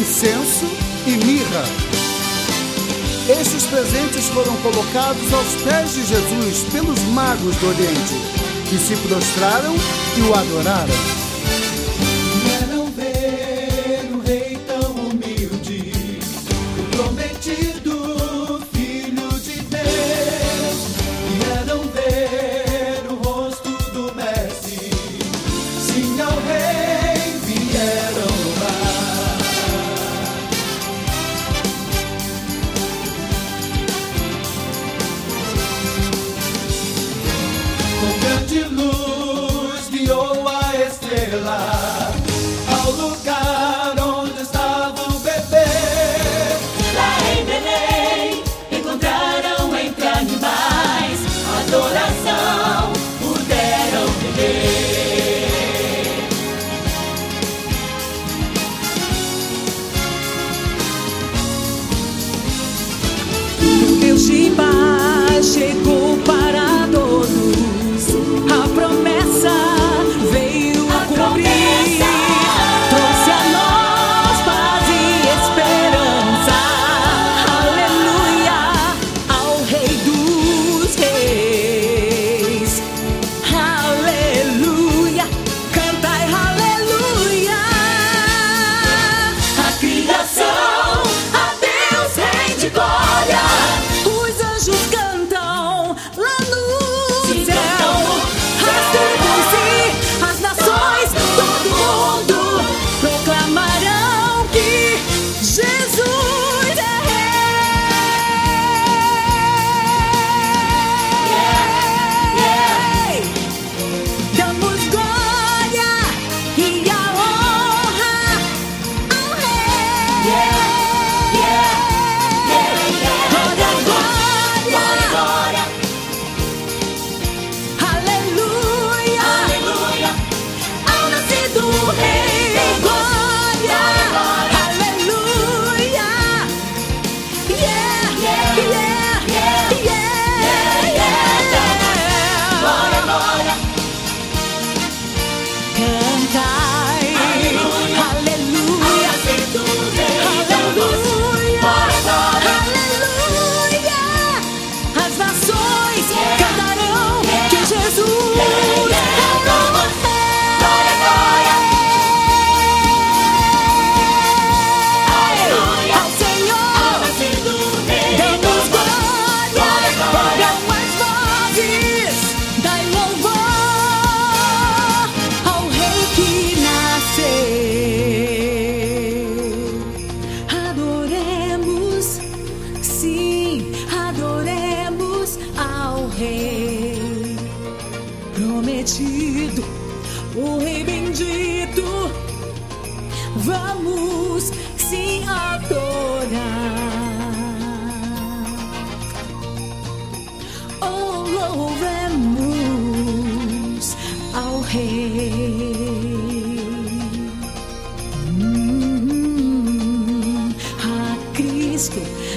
incenso e mirra. Estes presentes foram colocados aos pés de Jesus pelos magos do Oriente, que se prostraram e o adoraram. Vieram ver o rei tão humilde, o prometido Filho de Deus. Vieram ver o rosto do Mestre, sim, ao rei vieram louvar. Com grande luz guiou a estrela ao lugar onde estava o bebê. Lá em Belém encontraram entre animais adoração, puderam beber. O Deus de paz chegou para todos. A promessa veio cumprir. Trouxe a nós paz e esperança. Aleluia ao Rei dos Reis. Aleluia, cantai aleluia. A criação a Deus rende glória. Os anjos cantam lá no Sim, céu. cantam. As tribos e as nações, todo mundo proclamarão que Jesus é Rei. Damos glória e a honra ao Rei. Glória, glória, Glória, aleluia, aleluia. ao nascido Rei. Glória, aleluia, yeah, yeah, yeah. Glória, glória. Cantai, aleluia, Nascido Rei, aleluia, glória, aleluia. As nações cantarão que Jesus é o Rei. Ao Senhor nascido Rei, damos glória, com as vozes dai louvor ao Rei que nasceu. Adoremos, sim, adoremos ao Rei prometido, o Rei bendito. Vamos sim adorar. Oh, louvemos ao Rei. A Cristo